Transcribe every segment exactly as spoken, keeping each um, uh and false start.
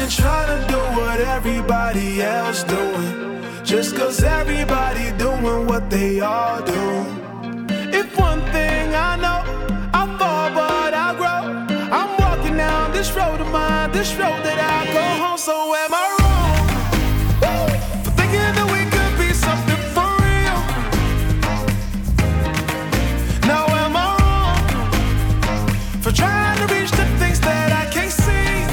ain't tryna do what everybody else doing, just cause everybody doing what they all do. If one thing I know, I fall but I grow. I'm walking down this road of mine, this road that I go home. So am I wrong for thinking that we could be something for real? Now am I wrong for trying to reach the things that I can't see?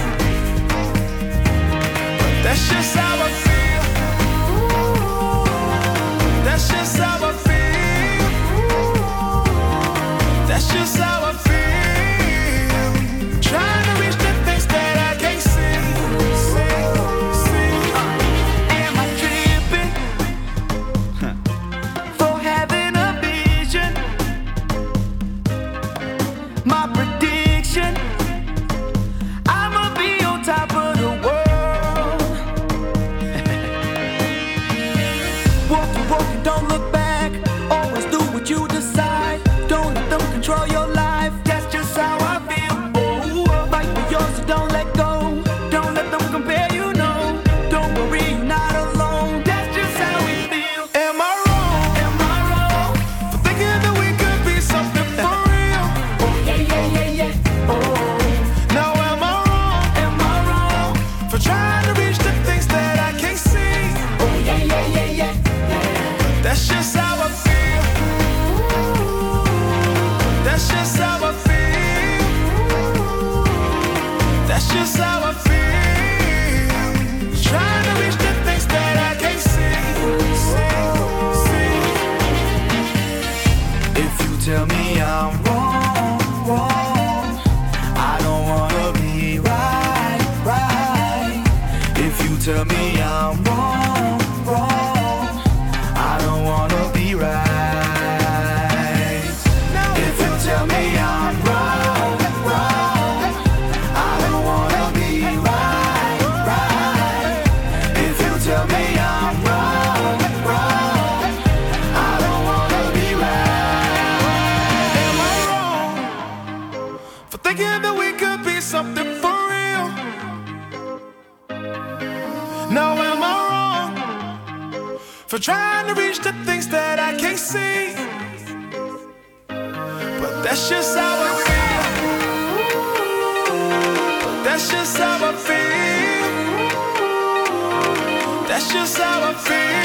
But that's just how I feel. That's just how I feel. That's just how I feel. Trying to reach the things that I can't see. See, see. Am I tripping for having a vision? My prediction, I'ma be on top of the world. Walk you, walk you, don't look back. Always do what you decide. Don't let them control your life. That's just how I feel. Oh, fight for yours, so don't let go. Don't let them compare you, no. Don't worry, you're not alone. That's just how we feel. Am I wrong? Am I wrong? For thinking that we could be something for real? Oh, yeah, yeah, yeah, yeah. Oh, Now am I wrong am I wrong? for trying to reach the things that I can't see? Oh, yeah, yeah, yeah, yeah. That's just how I feel. That's just how I feel. That's just how I feel. Trying to reach the things that I can't see. See, see. If you tell me I'm wrong, wrong, I don't wanna be right, right. If you tell me I'm wrong, wrong, I don't wanna be right. If you tell me I'm wrong, wrong, I don't wanna be right, right. If you tell me I'm wrong, wrong, I don't wanna be right. Am I wrong for thinking that we could be something for real? Now am I wrong for trying to reach the things that I can't see? But that's just how I feel. But that's just how I feel. That's just how I feel.